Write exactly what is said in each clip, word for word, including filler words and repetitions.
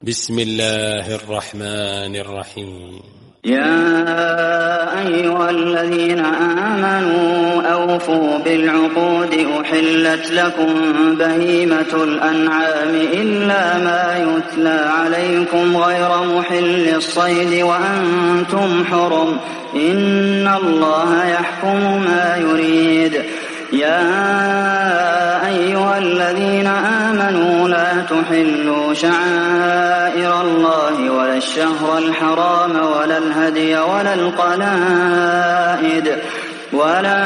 بسم الله الرحمن الرحيم. يا أيها الذين آمنوا أوفوا بالعقود أحلت لكم بهيمة الأنعام إلا ما يتلى عليكم غير محل الصيد وأنتم حرم إن الله يحكم ما يريد. يا أيها الذين آمنوا لا تحلوا شعائر الله ولا الشهر الحرام ولا الهدي ولا القلائد ولا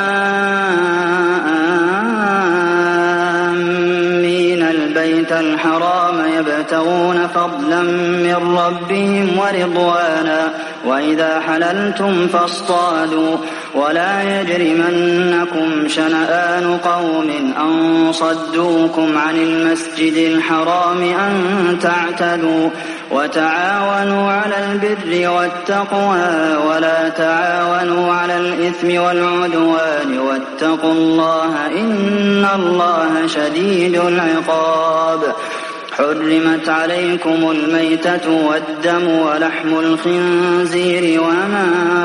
آمين البيت الحرام يبتغون فضلا من ربهم ورضوانا وإذا حللتم فاصطادوا ولا يجرمنكم شنآن قوم أن صدوكم عن المسجد الحرام أن تعتدوا وتعاونوا على البر والتقوى ولا تعاونوا على الإثم والعدوان واتقوا الله إن الله شديد العقاب. حرمت عليكم الميتة والدم ولحم الخنزير وما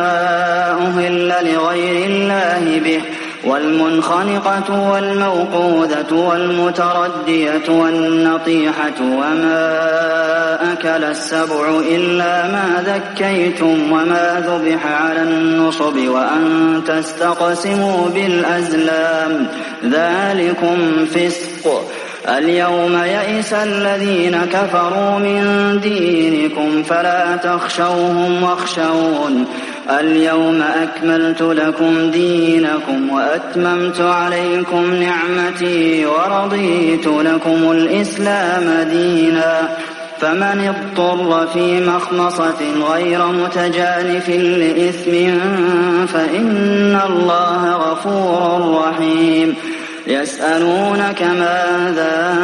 أهل لغير الله به والمنخنقة والموقوذة والمتردية والنطيحة وما أكل السبع إلا ما ذكيتم وما ذبح على النصب وأن تستقسموا بالأزلام ذلكم فسق. اليوم يئس الذين كفروا من دينكم فلا تخشوهم واخشون اليوم أكملت لكم دينكم وأتممت عليكم نعمتي ورضيت لكم الإسلام دينا فمن اضطر في مخمصة غير متجانف لإثم فإن الله غفور رحيم. يسألونك ماذا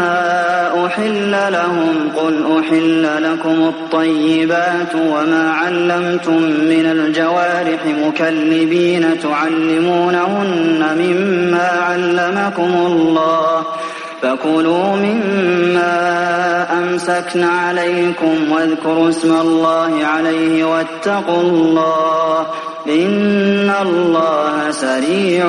أحل لهم قل أحل لكم الطيبات وما علمتم من الجوارح مكلبين تعلمونهن مما علمكم الله فكلوا مما أمسكن عليكم واذكروا اسم الله عليه واتقوا الله إن الله سريع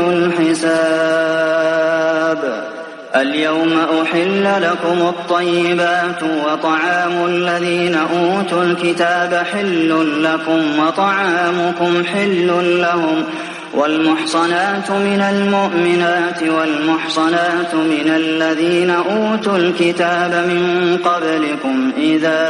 الحساب. اليوم أحل لكم الطيبات وطعام الذين أوتوا الكتاب حل لكم وطعامكم حل لهم والمحصنات من المؤمنات والمحصنات من الذين أوتوا الكتاب من قبلكم إذا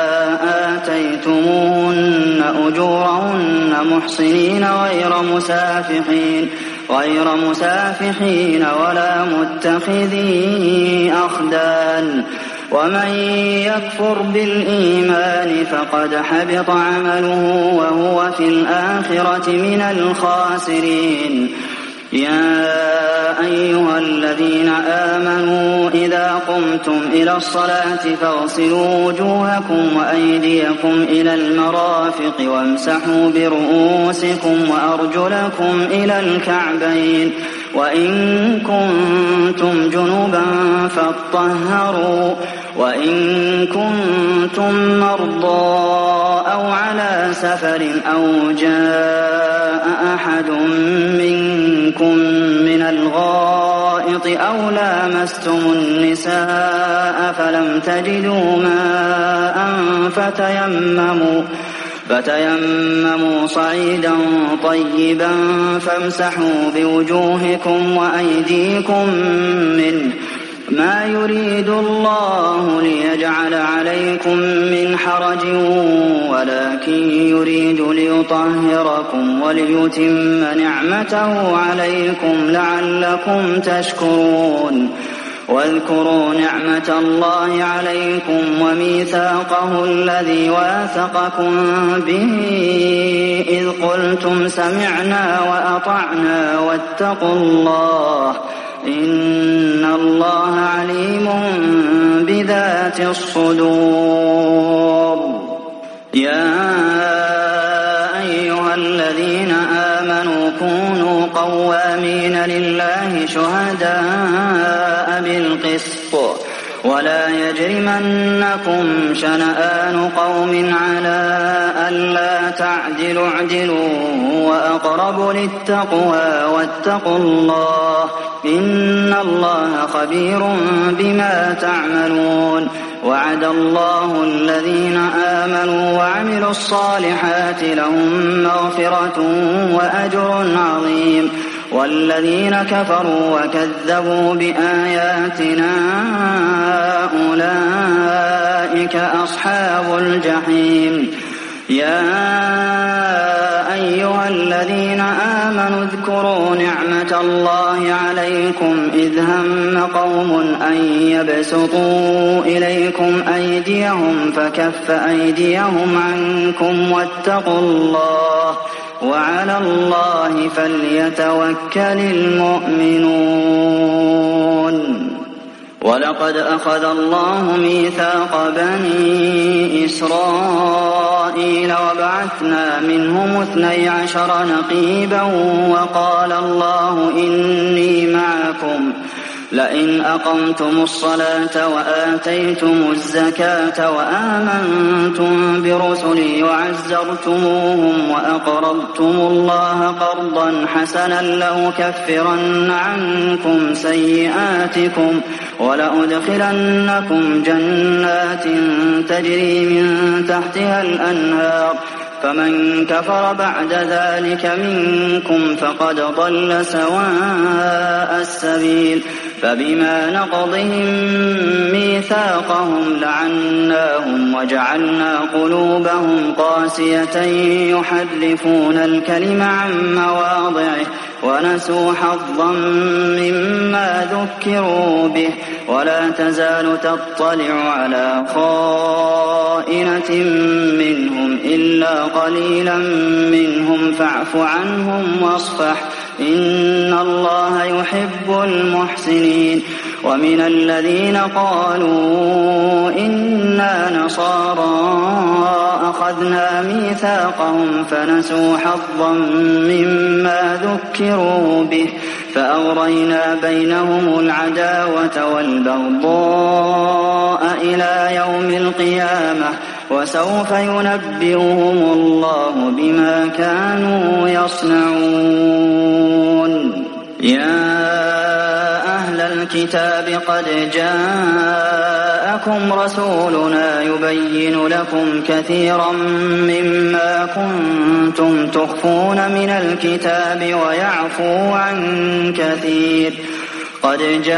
آتيتموهن أجورهن محصنين غير مسافحين غير مسافحين ولا متخذي أخدان ومن يكفر بالإيمان فقد حبط عمله وهو في الآخرة من الخاسرين. يا أيها الذين آمنوا إذا قمتم إلى الصلاة فاغسلوا وجوهكم وأيديكم إلى المرافق وامسحوا برؤوسكم وأرجلكم إلى الكعبين وإن كنتم جنبا فاطهروا وإن كنتم مرضى أو على سفر أو جاء أحد منكم من الغائط أو لامستم النساء فلم تجدوا ماء فتيمموا فتيمموا صعيدا طيبا فامسحوا بوجوهكم وأيديكم منه ما يريد الله ليجعل عليكم من حرج ولكن يريد ليطهركم وليتم نعمته عليكم لعلكم تشكرون. واذكروا نعمة الله عليكم وميثاقه الذي واثقكم به إذ قلتم سمعنا وأطعنا واتقوا الله إن الله عليم بذات الصدور. يا أيها الذين آمنوا كونوا قوامين لله شهداء بالقسط ولا يجرمنكم شنآن قوم على ألا تعدلوا اعدلوا هو أقرب للتقوى واتقوا الله إن الله خبير بما تعملون وعد الله الذين آمنوا وعملوا الصالحات لهم مغفرة وأجر عظيم والذين كفروا وكذبوا بآياتنا أولئك أصحاب الجحيم يا أيها الذين آمنوا اذكروا نعمة الله عليكم إذ هم قوم أن يبسطوا إليكم أيديهم فكف أيديهم عنكم واتقوا الله وعلى الله فليتوكل المؤمنون ولقد أخذ الله ميثاق بني إسرائيل وبعثنا منهم اثني عشر نقيبا وقال الله إني معكم لئن أقمتم الصلاة وآتيتم الزكاة وآمنتم برسلي وعزرتموهم وأقرضتم الله قرضا حسنا لأكفرن عنكم سيئاتكم ولأدخلنكم جنات تجري من تحتها الأنهار فمن كفر بعد ذلك منكم فقد ضل سواء السبيل فبما نقضهم ميثاقهم لعناهم وجعلنا قلوبهم قاسية يحرفون الكلم عن مواضعه ونسوا حظا مما ذكروا به ولا تزال تطلع على خائنة منهم إلا قليلا منهم فاعف عنهم واصفح إن الله يحب المحسنين ومن الذين قالوا إنا نصارى أخذنا ميثاقهم فنسوا حظا مما ذكروا به فأغرينا بينهم العداوة والبغضاء إلى يوم القيامة وسوف ينبئهم الله بما كانوا يصنعون يا أهل الكتاب قد جاءكم رسولنا يبين لكم كثيرا مما كنتم تخفون من الكتاب ويعفو عن كثير قد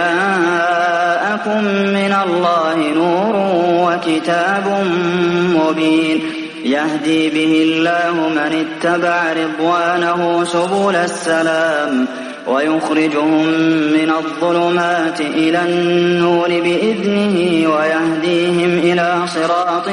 جاءكم من الله نور وكتاب مبين يهدي به الله من اتبع رضوانه سبل السلام ويخرجهم من الظلمات إلى النور بإذنه ويهديهم إلى صراط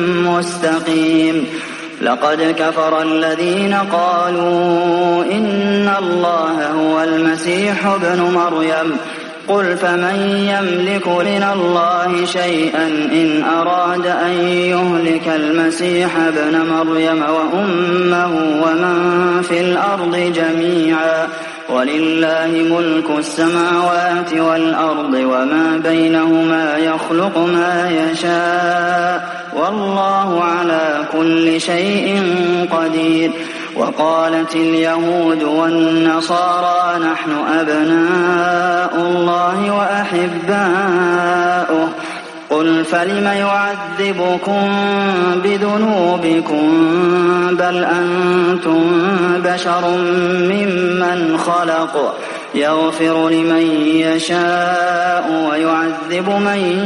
مستقيم لقد كفر الذين قالوا إن الله هو المسيح ابن مريم قل فمن يملك من الله شيئا إن أراد أن يهلك المسيح ابن مريم وأمه ومن في الأرض جميعا ولله ملك السماوات والأرض وما بينهما يخلق ما يشاء والله على كل شيء قدير وقالت اليهود والنصارى نحن أبناء الله وأحباؤه قل فلم يعذبكم بذنوبكم بل أنتم بشر ممن خلق يغفر لمن يشاء ويعذب من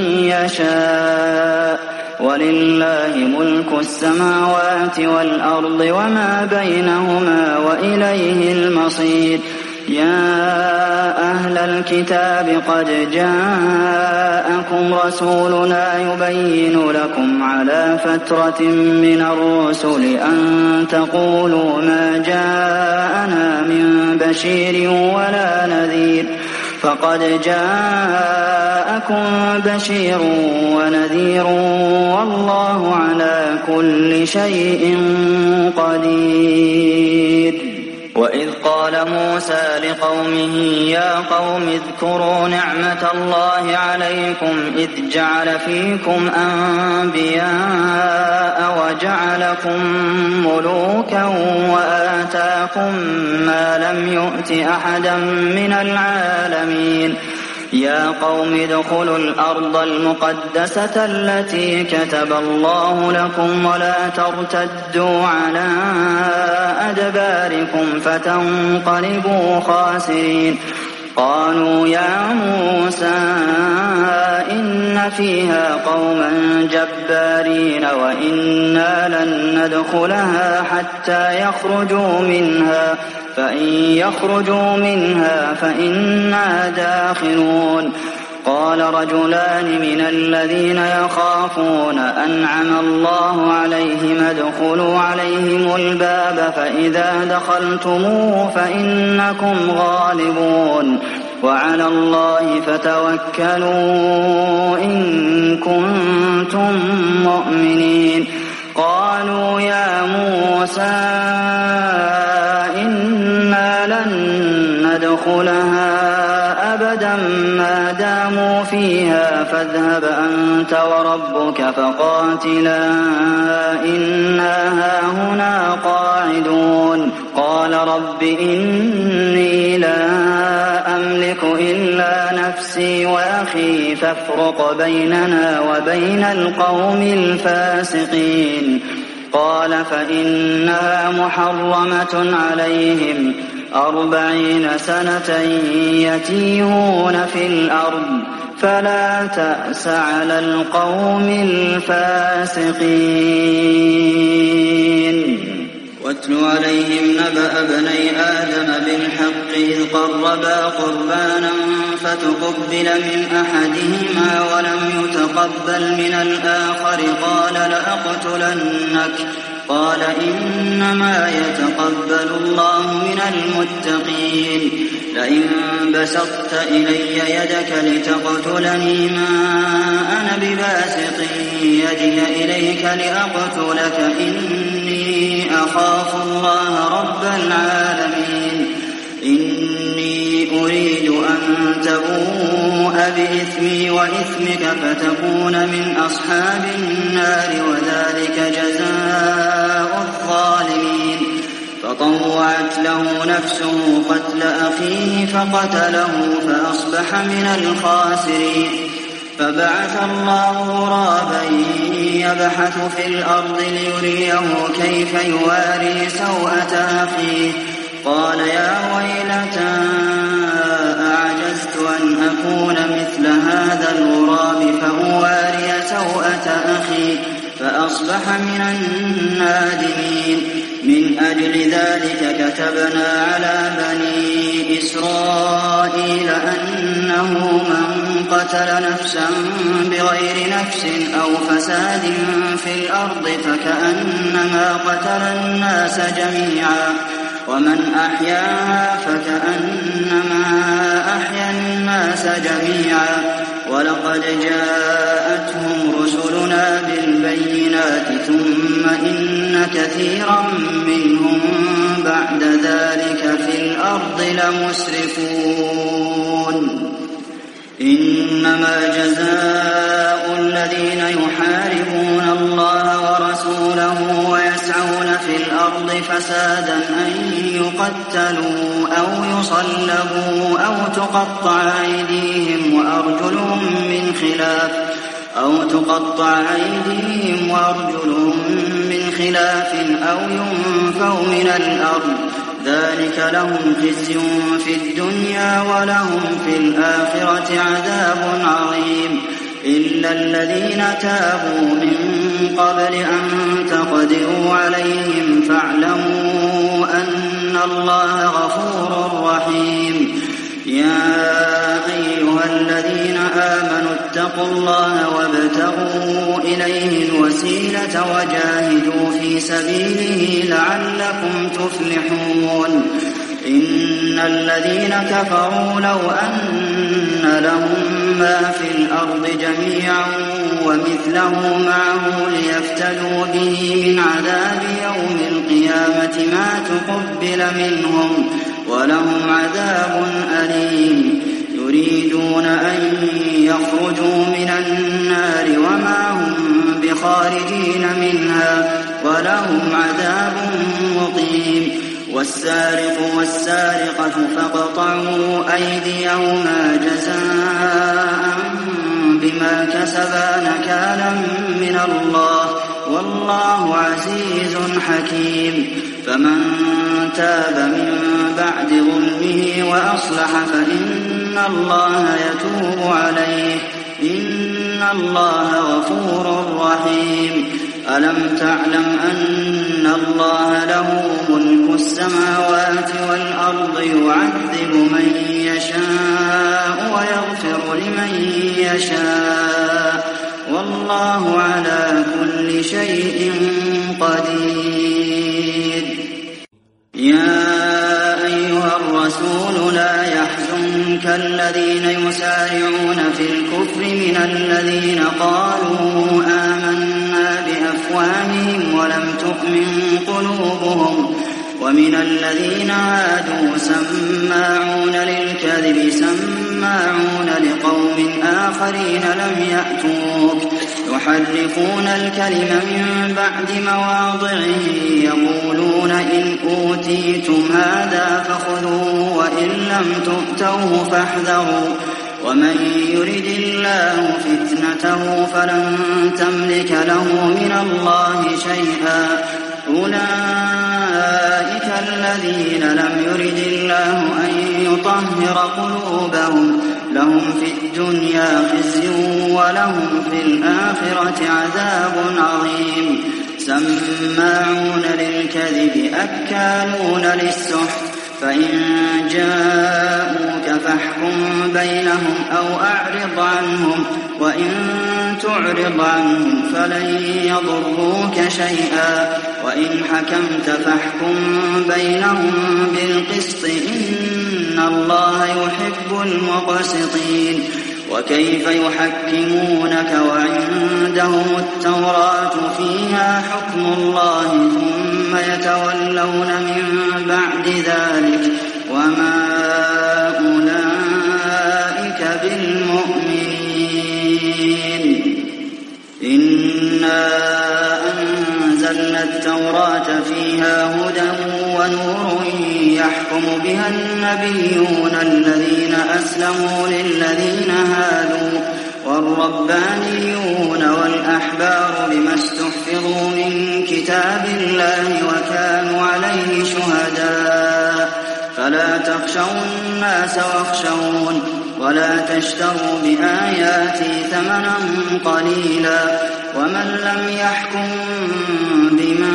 يشاء ولله ملك السماوات والأرض وما بينهما وإليه المصير يا أهل الكتاب قد جاءكم رسولنا يبين لكم على فترة من الرسل أن تقولوا ما جاءنا من بشير ولا نذير فقد جاءكم بشير ونذير والله على كل شيء قدير وإذ قال موسى لقومه يا قوم اذكروا نعمة الله عليكم إذ جعل فيكم أنبياء وجعلكم ملوكا وآتاكم ما لم يؤت أحدا من العالمين يا قوم ادخلوا الأرض المقدسة التي كتب الله لكم ولا ترتدوا على أدباركم فتنقلبوا خاسرين قالوا يا موسى إن فيها قوما جبارين وإنا لن ندخلها حتى يخرجوا منها فإن يخرجوا منها فإنا داخلون قال رجلان من الذين يخافون أنعم الله عليهم ادخلوا عليهم الباب فإذا دخلتموه فإنكم غالبون وعلى الله فتوكلوا إن كنتم مؤمنين قالوا يا موسى إنا لن ندخلها أبدا ما داموا فيها فاذهب أنت وربك فقاتلا إنا هاهنا قاعدون قال رب إني لا أملك إلا نفسي وأخي فافرق بيننا وبين القوم الفاسقين قال فإنها محرمة عليهم أربعين سنة يتيهون في الأرض فلا تأس على القوم الفاسقين واتل عليهم نبأ بني آدم بالحق إذ قربا قربانا فتقبل من أحدهما ولم يتقبل من الآخر قال لأقتلنك قال إنما يتقبل الله من المتقين لئن بسطت إلي يدك لتقتلني ما أنا بباسط يدي إليك لأقتلك إني أخاف الله رب العالمين إني أريد أن تبوء بإثمي وإثمك فتكون من أصحاب النار وذلك جزاء الظالمين فطوعت له نفسه قتل أخيه فقتله فأصبح من الخاسرين فبعث الله غرابا يبحث في الأرض ليريه كيف يواري سوءة أخيه قال يا ويلتى أعجزت أن أكون مثل هذا الغراب فأواري سوءة أخي فأصبح من النادمين من أجل ذلك كتبنا على بني إسرائيل أنه من قتل نفسا بغير نفس أو فساد في الأرض فكأنما قتل الناس جميعا ومن أحياها فكأنما أحيا الناس جميعا ولقد جاءتهم رسلنا بالبينات ثم إن كثيرا منهم بعد ذلك في الأرض لمسرفون إنما جزاء الذين يحاربون الله ورسوله ويسعون في الأرض فسادا أن يقتلوا أو يصلبوا أو تقطع أيديهم وأرجلهم من خلاف أو تقطع أيديهم وأرجلهم من خلاف أو ينفوا من الأرض ذلك لهم خزي في الدنيا ولهم في الآخرة عذاب عظيم إلا الذين تابوا من قبل أن تقدروا عليهم فاعلموا أن الله غفور رحيم يا أيها الذين آمنوا اتقوا الله وابتغوا إليه الوسيلة وجاهدوا في سبيله لعلكم تفلحون إن الذين كفروا لو أن لهم ما في الأرض جميعا ومثله معه ليفتدوا به من عذاب يوم القيامة ما تقبل منهم ولهم عذاب أليم يريدون أن يخرجوا من النار وما هم بخارجين منها ولهم عذاب مقيم والسارق والسارقة فاقطعوا أيديهما جزاء بما كسبا نكالا من الله والله عزيز حكيم فمن تاب من بعد ظلمه وأصلح فإن الله يتوب عليه إن الله غفور رحيم ألم تعلم أن الله له ملك السماوات والأرض يعذب من يشاء ويغفر لمن يشاء والله على كل شيء قدير يا أيها الرسول لا يحزنك الذين يسارعون في الكفر من الذين قالوا آمنا بأفواههم ولم تؤمن قلوبهم ومن الذين عادوا سماعون للكذب سماعون لقوم آخرين لم يأتوك يحرفون الكلم من بعد مواضعه يقولون إن أوتيتم هذا فخذوه وإن لم تؤتوه فاحذروا ومن يرد الله فتنته فلن تملك له من الله شيئا أولئك الذين لم يرد الله أن يطهر قلوبهم لهم في الدنيا خزي ولهم في الآخرة عذاب عظيم سماعون للكذب أكالون للسحت فإن جاءوك فاحكم بينهم أو أعرض عنهم وإن تعرض عنهم فلن يضروك شيئا وإن حكمت فاحكم بينهم بالقسط إن الله يحب المقسطين وكيف يحكمونك وعندهم التوراة فيها حكم الله ثم يتولون من بعد ذلك وما أولئك بالمؤمنين إنا أنزلنا التوراة فيها هدى ونور يحكم بها النبيون الذين أسلموا للذين هادوا والربانيون والأحبار بما استحفظوا من كتاب الله وكانوا عليه شهداء فلا تخشوا الناس واخشون ولا تشتروا بآياتي ثمنا قليلا ومن لم يحكم بما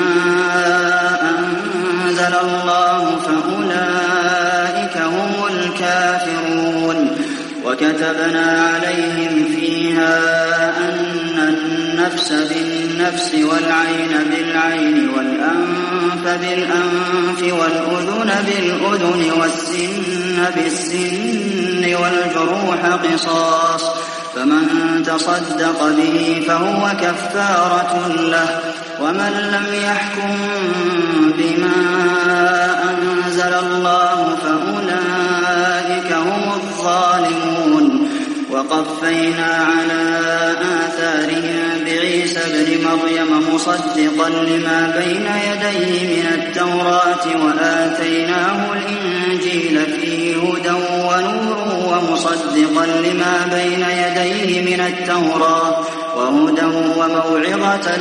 أنزل الله فأولئك هم الكافرون وكتبنا عليهم فيها أن النفس بالنفس والعين بالعين والأنف بالأنف والأذن بالأذن والسن بالسن والجروح قصاص فمن تصدق به فهو كفارة له ومن لم يحكم بما أنزل الله فأولئك هم الظالمون وقفينا على آثارهم بعيسى ابن مريم مصدقا لما بين يديه من التوراة وآتيناه الإنجيل فيه هدى ونور ومصدقا لما بين يديه من التوراة وهدى وموعظة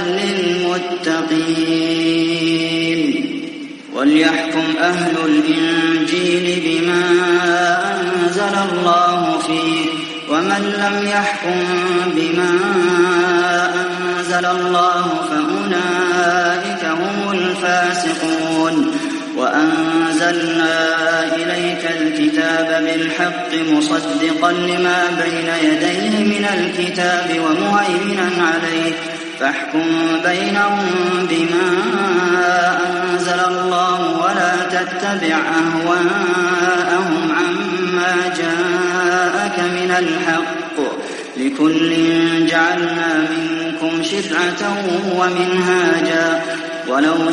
للمتقين وليحكم أهل الإنجيل بما أنزل الله فيه ومن لم يحكم بما أنزل الله فأولئك هم الفاسقون وأنزلنا إليك الكتاب بالحق مصدقا لما بين يديه من الكتاب ومهيمنا عليه فاحكم بينهم بما أنزل الله ولا تتبع أهواءهم عما جاءك من الحق، لكل جعلنا منكم شرعة ومنهاجا، ولو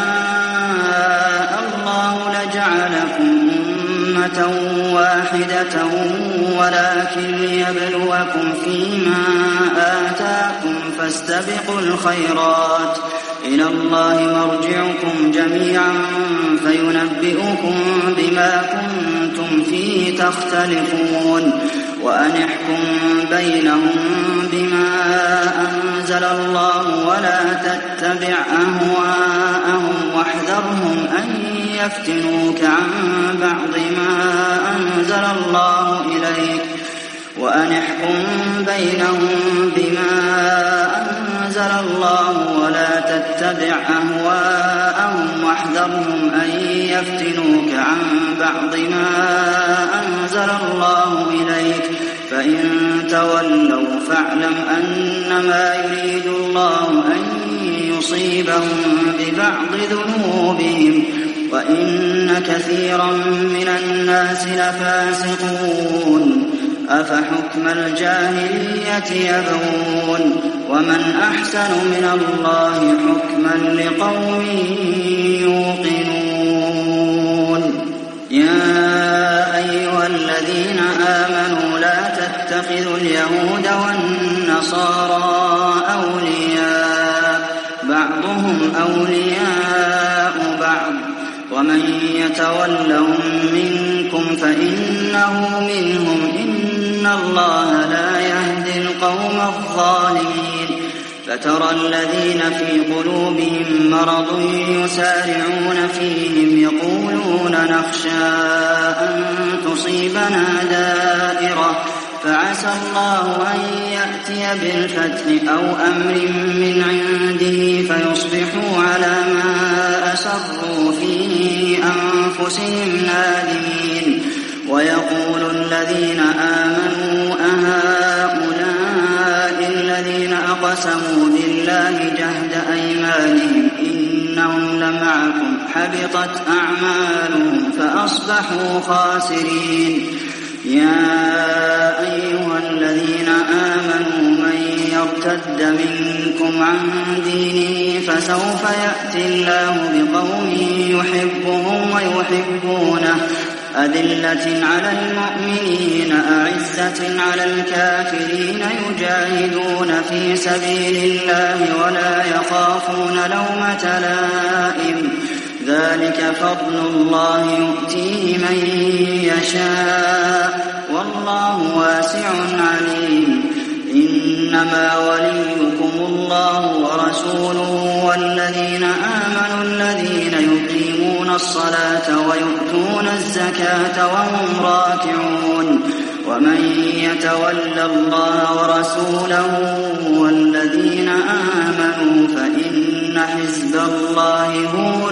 شاء الله لجعلكم أمة واحدة ولكن ليبلوكم فيما آتاكم فاستبقوا الخيرات، إلى الله مرجعكم جميعا فينبئكم بما كنتم فيه تختلفون، وأن احكم بينهم بما أنزل الله ولا تتبع أهواءهم واحذرهم أن يفتنوك عن بعض ما أنزل الله إليك، وأن احكم بينهم بما أنزل الله ولا تتبع أهواءهم واحذرهم أن يفتنوك عن بعض ما أنزل الله إليك، فإن تولوا فاعلم أنما يريد الله أن يصيبهم ببعض ذنوبهم، وإن كثيرا من الناس لفاسقون. أفحكم الجاهلية يبغون ومن أحسن من الله حكما لقوم يوقنون. يا أيها الذين آمنوا لا تتخذوا اليهود والنصارى أولياء بعضهم أولياء بعض، ومن يتولهم منكم فإنه منهم، إن الله لا يهدي القوم الظالمين. فترى الذين في قلوبهم مرض يسارعون فيهم يقولون نخشى أن تصيبنا دائرة فعسى الله أن يأتي بالفتح أو أمر من عنده فيصبحوا على ما أسروا في أنفسهم نادمين. ويقول الذين آمنوا أهؤلاء الذين أقسموا بالله جهد أيمانهم إنهم لمعكم حبطت أعمالهم فأصبحوا خاسرين. يا أيها الذين آمنوا من يرتد منكم عن دينه فسوف يأتي الله بقوم يحبهم ويحبونه أذلة على المؤمنين أعزة على الكافرين يجاهدون في سبيل الله ولا يخافون لومة لائم، ذلك فضل الله يؤتيه من يشاء والله واسع عليم. إنما وليكم الله ورسوله والذين آمنوا الذين يقيمون الصلاة ويؤتون الزكاة وهم راكعون، ومن يتول الله ورسوله والذين آمنوا فإن حزب الله هم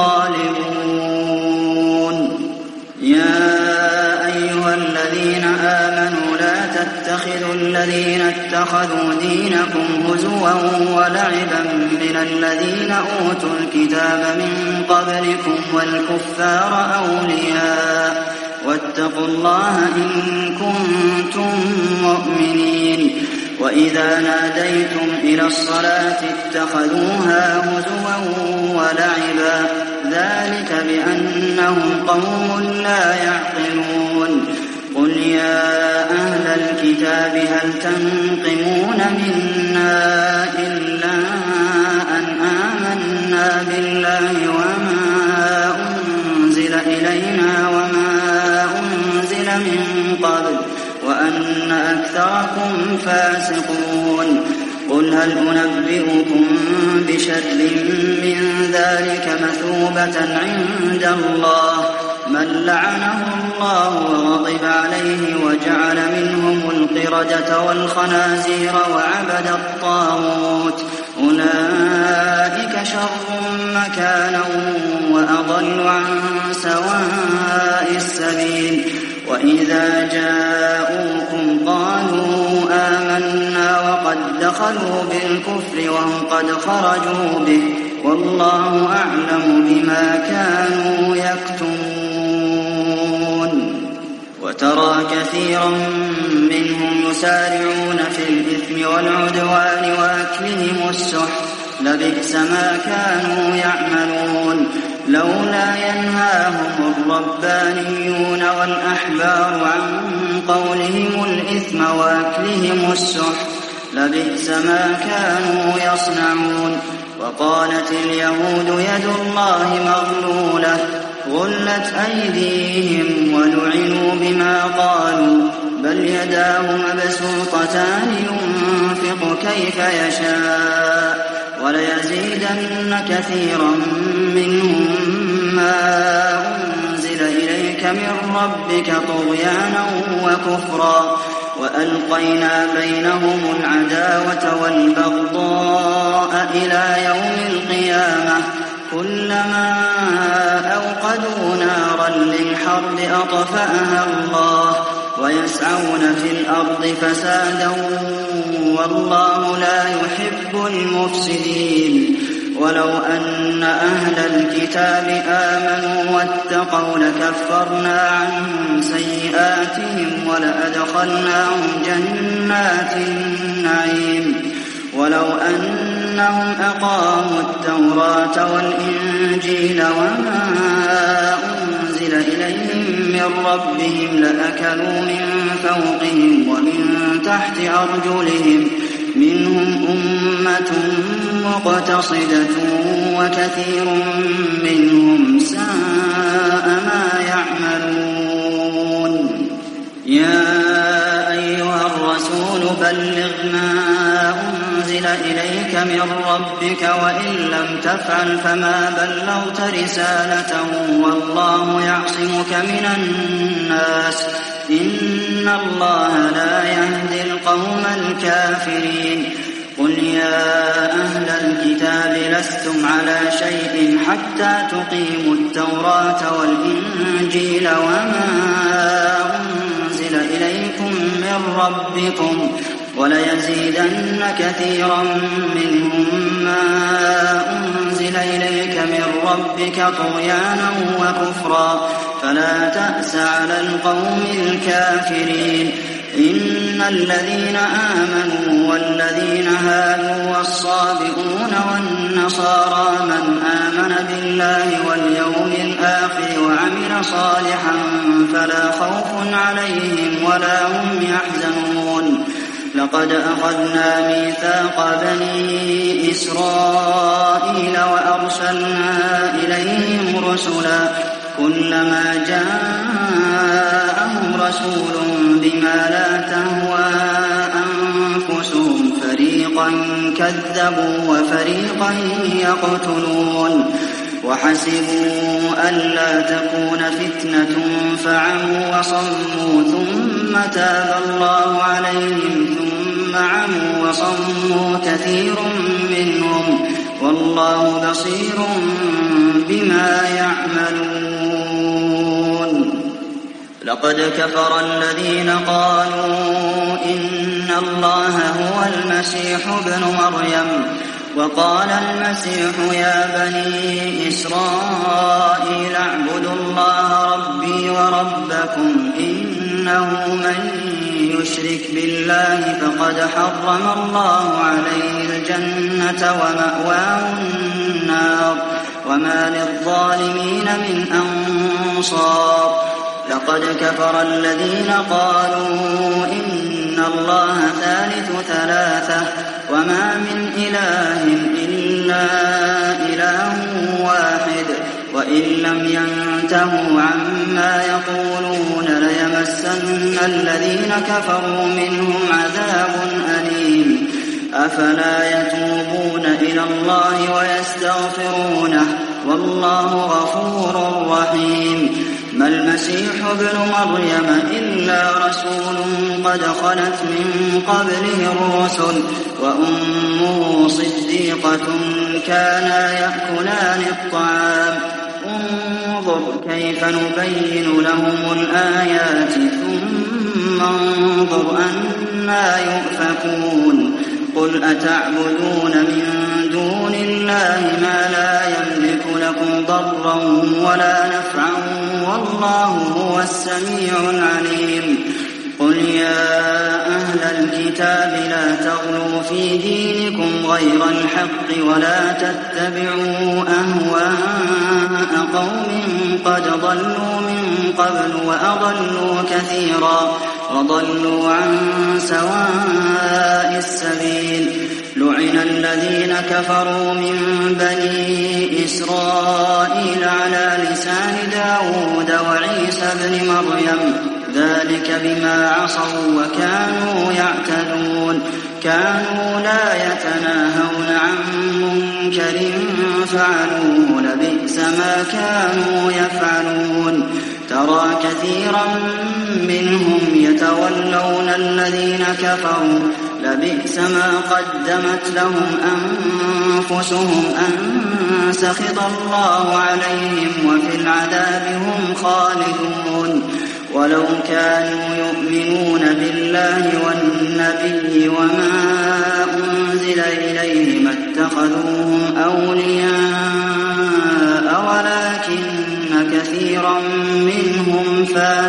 الغالبون. يا أيها الذين آمنوا لا تتخذوا الذين اتخذوا دينكم هزوا ولعبا من الذين أوتوا الكتاب من قبلكم والكفار أولياء واتقوا الله إن كنتم مؤمنين. وإذا ناديتم إلى الصلاة اتخذوها هزوا ولعبا، ذلك بأنهم قوم لا يعقلون. قل يا أهل الكتاب هل تنقمون منا إلا أن آمنا بالله وما أنزل إلينا وما أنزل من قبل وأن أكثركم فاسقون. قل هل أنبئكم بشر من ذلك مثوبة عند الله من لعنه الله وغضب عليه وجعل منهم القردة والخنازير وعبد الطاغوت، أولئك شر مكانا وأضل عن سواء السبيل. وإذا جاءوكم قالوا آمنا النار وقد دخلوا بالكفر وهم قد خرجوا به والله أعلم بما كانوا يكتمون. وترى كثيرا منهم يسارعون في الإثم والعدوان وأكلهم السحت لبئس ما كانوا يعملون. لولا ينهاهم الربانيون والأحبار عن قولهم الإثم وأكلهم السحت لبئس ما كانوا يصنعون. وقالت اليهود يد الله مغلولة غلت أيديهم ولعنوا بما قالوا بل يداه مبسوطتان ينفق كيف يشاء وليزيدن كثيرا منهم ما أنزل إليك من ربك طغيانا وكفرا وألقينا بينهم العداوة والبغضاء إلى يوم القيامة كلما أوقدوا نارا للحرب أطفأها الله ويسعون في الأرض فسادا والله لا يحب المفسدين. ولو أن أهل الكتاب آمنوا واتقوا لكفرنا عنهم سيئاتهم ولأدخلناهم جنات النعيم. ولو أنهم أقاموا التوراة والإنجيل وما أنزل إليهم من ربهم لأكلوا من فوقهم ومن تحت أرجلهم منهم أمة مقتصدة وكثير منهم ساء ما يعملون. يا أيها الرسول بلغ ما أنزل إليك من ربك وإن لم تفعل فما بلغت رسالته والله يعصمك من الناس إن الله لا يهدي القوم الكافرين. قل يا أهل الكتاب لستم على شيء حتى تقيموا التوراة والإنجيل وما أنزل إليكم من ربكم وليزيدن كثيرا منهم ما أنزل إليك من ربك طغيانا وكفرا فلا تأس على القوم الكافرين. إن الذين آمنوا والذين هادوا والصابئون والنصارى من آمن بالله واليوم الآخر وعمل صالحا فلا خوف عليهم ولا هم يحزنون. لقد أخذنا ميثاق بني إسرائيل وأرسلنا إليهم رسلا كلما جاءهم رسول بما لا تهوى أنفسهم فريقا كذبوا وفريقا يقتلون. وحسبوا ألا تكون فتنة فعموا وصموا ثم تاب الله عليهم ثم عموا وصموا كثير منهم والله بصير بما يعملون. لقد كفر الذين قالوا إن الله هو المسيح ابن مريم وقال المسيح يا بني إسرائيل اعبدوا الله ربي وربكم إنه من يشرك بالله فقد حرم الله عليه الجنة ومأواه النار وما للظالمين من أنصار. لقد كفر الذين قالوا إن الله ثالث ثلاثة وما من إله إلا إله واحد وإن لم ينتهوا عما يقولون ليمسن الذين كفروا منهم عذاب أليم. أفلا يتوبون إلى الله ويستغفرونه والله غفور رحيم. ما المسيح ابن مريم إلا رسول قد خلت من قبله الرسل وأمه صديقة كانا يأكلان الطعام انظر كيف نبين لهم الآيات ثم ثم انظر أنى يؤفكون قل أتعبدون من دون الله ما لا يملك لكم ضرا ولا نفعا والله هو السميع العليم قل يا أهل الكتاب لا تغلوا في دينكم غير الحق ولا تتبعوا أهواء قوم قد ضلوا من قبل وأضلوا كثيرا وضلوا عن سواء السبيل لعن الذين كفروا من بني إسرائيل على لسان داود وعيسى بن مريم ذلك بما عصوا وكانوا يعتدون كانوا لا يتناهون عن منكر فعلوه لبئس ما كانوا يفعلون ترى كثيرا منهم يتولون الذين كفروا لبئس ما قدمت لهم أنفسهم أن سخط الله عليهم وفي العذاب هم خالدون ولو كانوا يؤمنون بالله والنبي وما أنزل إليه ما اتخذوهم أولياء ولكن كثيرا منهم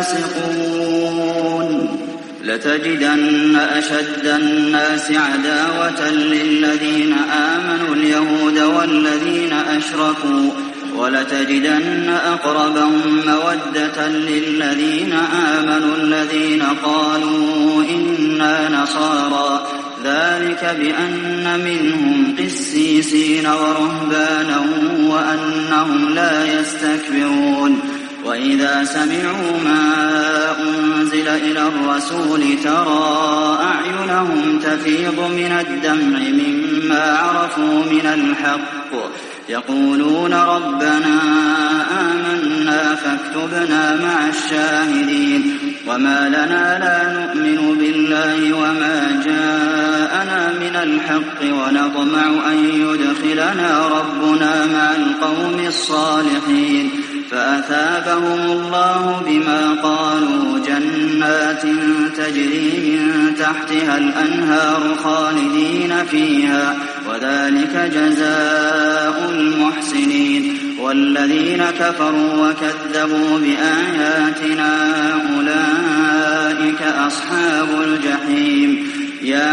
فاسقون لتجدن أشد الناس عداوة للذين آمنوا اليهود والذين أشركوا ولتجدن أقربهم مودة للذين آمنوا الذين قالوا إنا نصارى ذلك بأن منهم قسيسين ورهبانا وأنهم لا يستكبرون وإذا سمعوا ما أنزل إلى الرسول ترى أعينهم تفيض من الدمع مما عرفوا من الحق يقولون ربنا آمنا فاكتبنا مع الشاهدين وما لنا لا نؤمن بالله وما جاءنا من الحق ونطمع أن يدخلنا ربنا مع القوم الصالحين فأثابهم الله بما قالوا جنات تجري من تحتها الأنهار خالدين فيها وذلك جزاء المحسنين والذين كفروا وكذبوا بآياتنا أولئك أصحاب الجحيم يا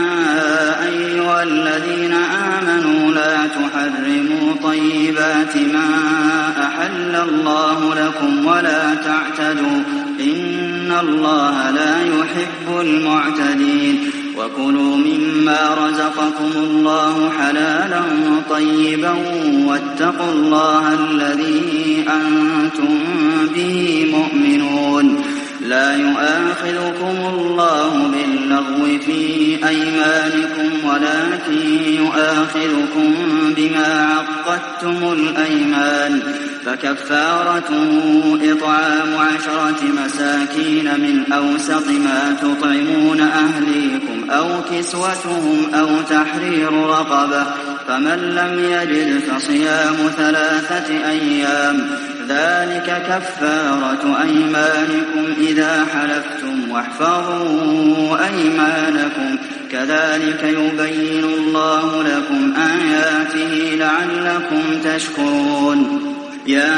أيها الذين آمنوا لا تحرموا طيبات ما أحل الله لكم ولا تعتدوا إن الله لا يحب المعتدين وكلوا مما رزقكم الله حلالا طيبا واتقوا الله الذي أنتم به مؤمنون لا يؤاخذكم الله باللغو في أيمانكم ولكن يؤاخذكم بما عقدتم الأيمان فكفارته إطعام عشرة مساكين من أوسط ما تطعمون أهليكم أو كسوتهم أو تحرير رقبة فمن لم يجد فصيام ثلاثة أيام ذلك كفارة أيمانكم إذا حلفتم واحفظوا أيمانكم كذلك يبين الله لكم آياته لعلكم تشكرون يا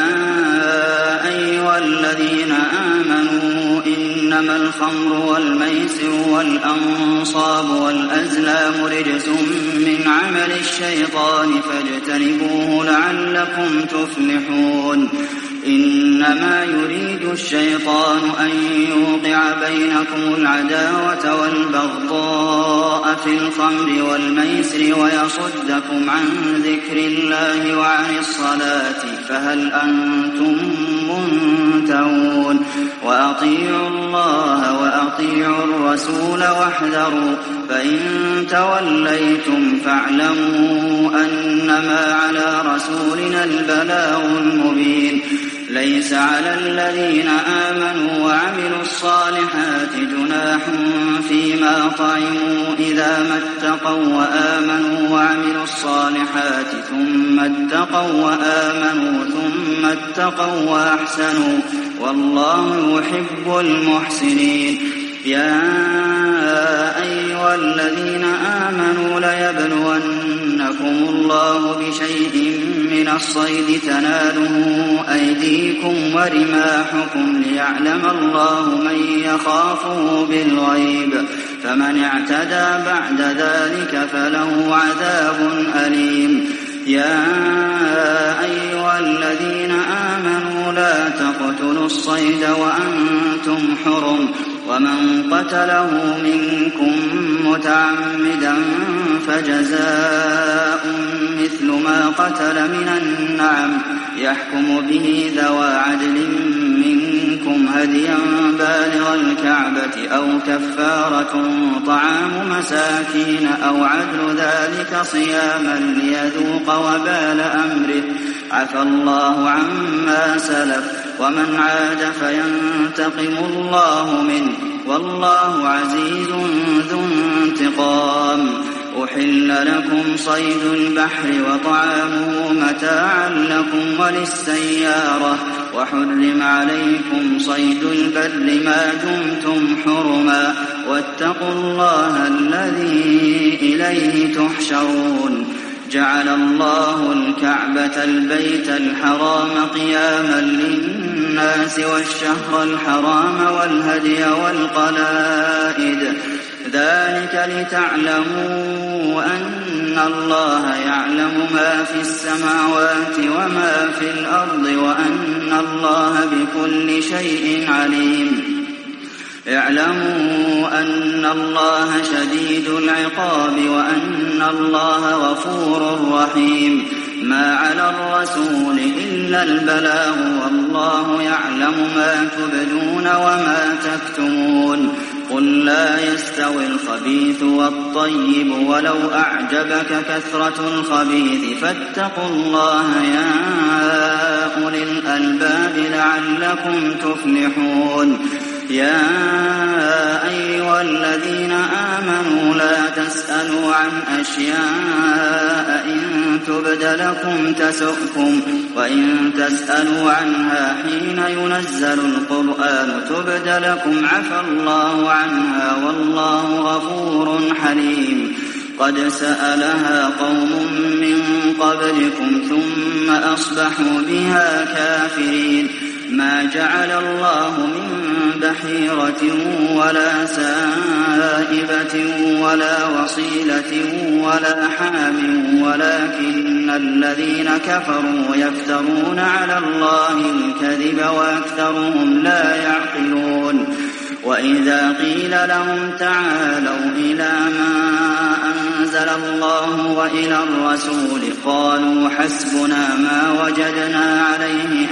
أيها الذين آمنوا إنما الخمر والميسر والأنصاب والأزلام رجس من عمل الشيطان فاجتنبوه لعلكم تفلحون إنما يريد الشيطان أن يوقع بينكم العداوة والبغضاء في الخمر والميسر ويصدكم عن ذكر الله وعن الصلاة فهل أنتم منتهون وأطيعوا الله وأطيعوا الرسول واحذروا فإن توليتم فاعلموا أنما على رسولنا البلاغ المبين ليس على الذين آمنوا وعملوا الصالحات جناح فيما طعموا إذا ما اتقوا وآمنوا وعملوا الصالحات ثم اتقوا وآمنوا ثم اتقوا وأحسنوا والله يحب المحسنين يا أيها الذين آمنوا ليبلونكم الله بشيء من الصيد تناله أيديكم ورماحكم ليعلم الله من يخافه بالغيب فمن اعتدى بعد ذلك فله عذاب أليم يا أيها الذين آمنوا لا تقتلوا الصيد وأنتم حرم ومن قتله منكم متعمدا فجزاء مثل ما قتل من النعم يحكم به ذوى عدل منكم هديا بالغ الكعبة أو كفارة طعام مساكين أو عدل ذلك صياما ليذوق وبال أمره عفى الله عما سلف ومن عاد فينتقم الله منه والله عزيز ذو انتقام أحل لكم صيد البحر وطعامه متاعا لكم وللسيارة وحرم عليكم صيد البر ما دمتم حرما واتقوا الله الذي إليه تحشرون جعل الله الكعبة البيت الحرام قياما للناس والشهر الحرام والهدي والقلائد ذلك لتعلموا أن الله يعلم ما في السماوات وما في الأرض وأن الله بكل شيء عليم اعلموا أن الله شديد العقاب وأن الله غفور رحيم ما على الرسول إلا البلاغ والله يعلم ما تبدون وما تكتمون قل لا يستوي الخبيث والطيب ولو أعجبك كثرة الخبيث فاتقوا الله يا أولي الألباب لعلكم تفلحون يا أيها الذين آمنوا لا تسألوا عن أشياء إن تبد لكم تسؤكم وإن تسألوا عنها حين ينزل القرآن تبد لكم عفى الله عنها والله غفور حليم قد سألها قوم من قبلكم ثم أصبحوا بها كافرين ما جعل الله من بحيرة ولا سائبة ولا وصيلة ولا حام ولكن الذين كفروا يفترون على الله الكذب وأكثرهم لا يعقلون وإذا قيل لهم تعالوا إلى ما أنزل الله وإلى الرسول قالوا حسبنا ما وجدنا عليه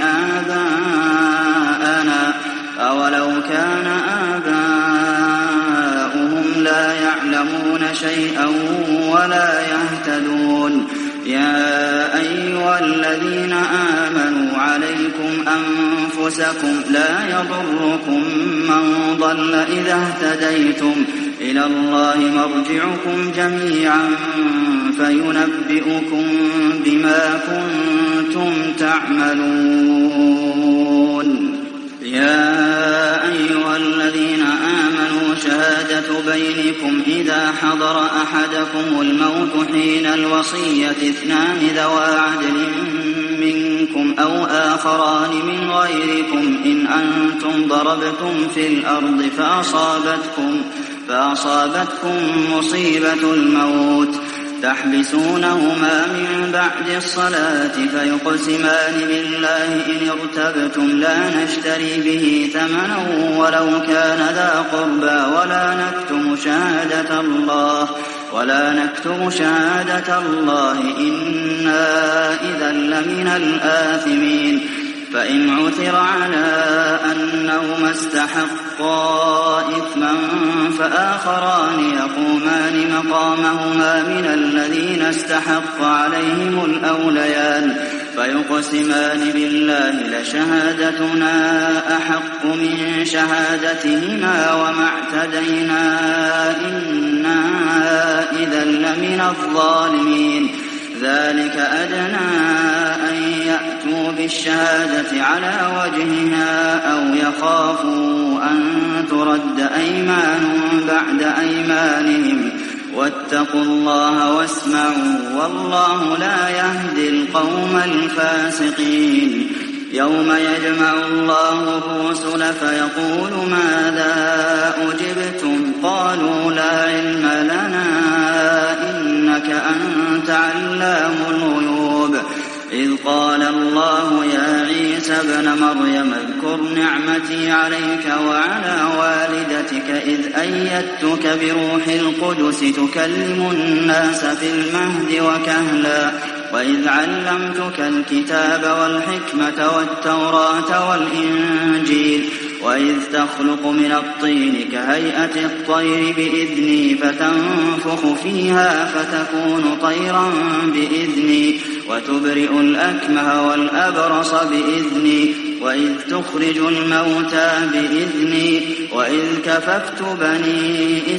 آباءنا أولو كان آباؤهم لا يعلمون شيئا ولا يهتدون يا أيها الذين آمنوا عليكم أنفسكم لا يضركم من ضل إذا اهتديتم إلى الله مرجعكم جميعا فينبئكم بما كنتم تعملون يا أيها الذين آمنوا شهادة بينكم إذا حضر أحدكم الموت حين الوصية اثنان ذوى عدل منكم أو آخران من غيركم إن أنتم ضربتم في الأرض فأصابتكم, فأصابتكم مصيبة الموت تحبسونهما من بعد الصلاة فيقسمان بالله إن ارتبتم لا نشتري به ثمنا ولو كان ذا قربى ولا نكتم شهادة الله ولا نكتم شهادة الله إنا إذا لمن الآثمين فإن عثر على أنهما استحقا إثما فآخران يقومان مقامهما من الذين استحق عليهم الأوليان فيقسمان بالله لشهادتنا أحق من شهادتهما وما اعتدينا إنا إذا لمن الظالمين ذلك أدنى أن يأتوا الشهادة على وجهها أو يخافوا أن ترد أيمان بعد أيمانهم واتقوا الله واسمعوا والله لا يهدي القوم الفاسقين يوم يجمع الله الرسل فيقول ماذا أجبتم قالوا لا علم لنا إنك أنت علام الغيوب إذ قال الله يا عيسى ابن مريم اذكر نعمتي عليك وعلى والدتك إذ أيدتك بروح القدس تكلم الناس في المهد وكهلا وإذ علمتك الكتاب والحكمة والتوراة والإنجيل وإذ تخلق من الطين كهيئة الطير بإذني فتنفخ فيها فتكون طيرا بإذني وتبرئ الأكمه والأبرص بإذني وإذ تخرج الموتى بإذني وإذ كففت بني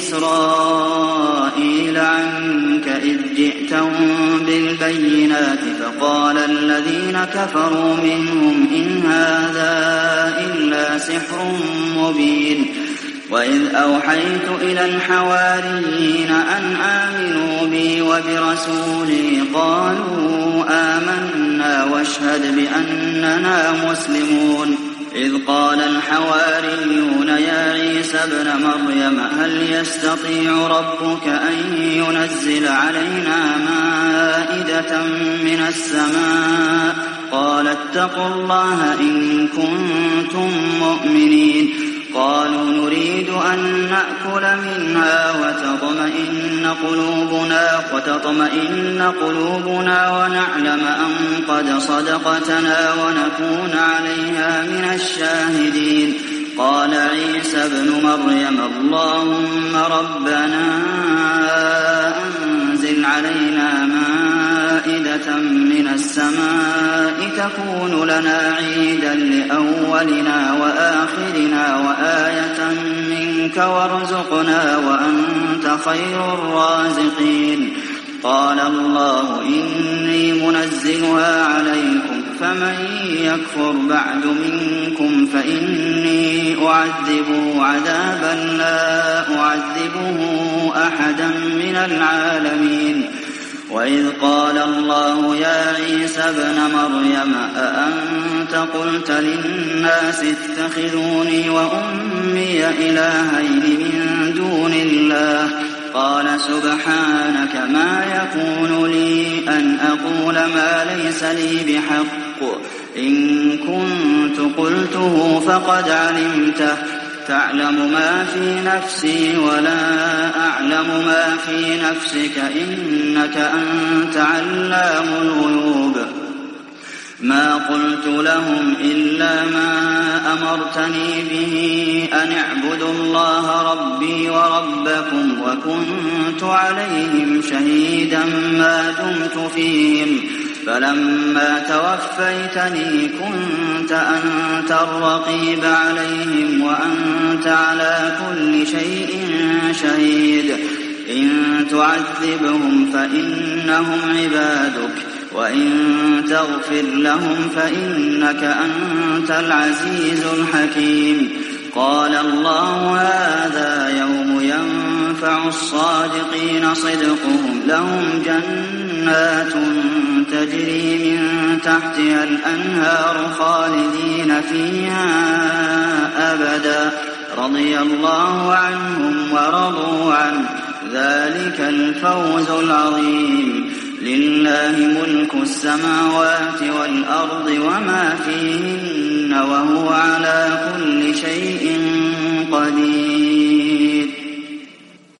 إسرائيل عنك إذ جئتهم بالبينات فقال الذين كفروا منهم إن هذا إلا سحر مبين وإذ أوحيت إلى الحواريين أن آمنوا بي وبرسولي قالوا آمنا واشهد بأننا مسلمون إذ قال الحواريون يا عيسى ابن مريم هل يستطيع ربك أن ينزل علينا مائدة من السماء قال اتقوا الله إن كنتم مؤمنين قالوا نريد أن نأكل منها وتطمئن قلوبنا وتطمئن قلوبنا ونعلم أن قد صدقتنا ونكون عليها من الشاهدين قال عيسى ابن مريم اللهم ربنا أنزل علينا مائدة من السماء تكون لنا عيدا لأولنا وآخرنا وآية منك وارزقنا وأنت خير الرازقين قال الله إني منزلها عليكم فمن يكفر بعد منكم فإني أعذبه عذابا لا أعذبه أحدا من العالمين وإذ قال الله يا عيسى ابن مريم أأنت قلت للناس اتخذوني وأمي إلهين من دون الله قال سبحانك ما يكون لي أن أقول ما ليس لي بحق إن كنت قلته فقد علمته تعلم ما في نفسي ولا أعلم ما في نفسك إنك أنت علام الغيوب ما قلت لهم إلا ما أمرتني به أن اعبدوا الله ربي وربكم وكنت عليهم شهيدا ما دمت فيهم فلما توفيتني كنت أنت الرقيب عليهم وأنت على كل شيء شهيد إن تعذبهم فإنهم عبادك وإن تغفر لهم فإنك أنت العزيز الحكيم قال الله هذا يوم ينفع الصادقين صدقهم لهم جنات تجري من تحتها الأنهار خالدين فيها أبدا رضي الله عنهم ورضوا عنه ذلك الفوز العظيم لله ملك السماوات والأرض وما فيهن وهو على كل شيء قدير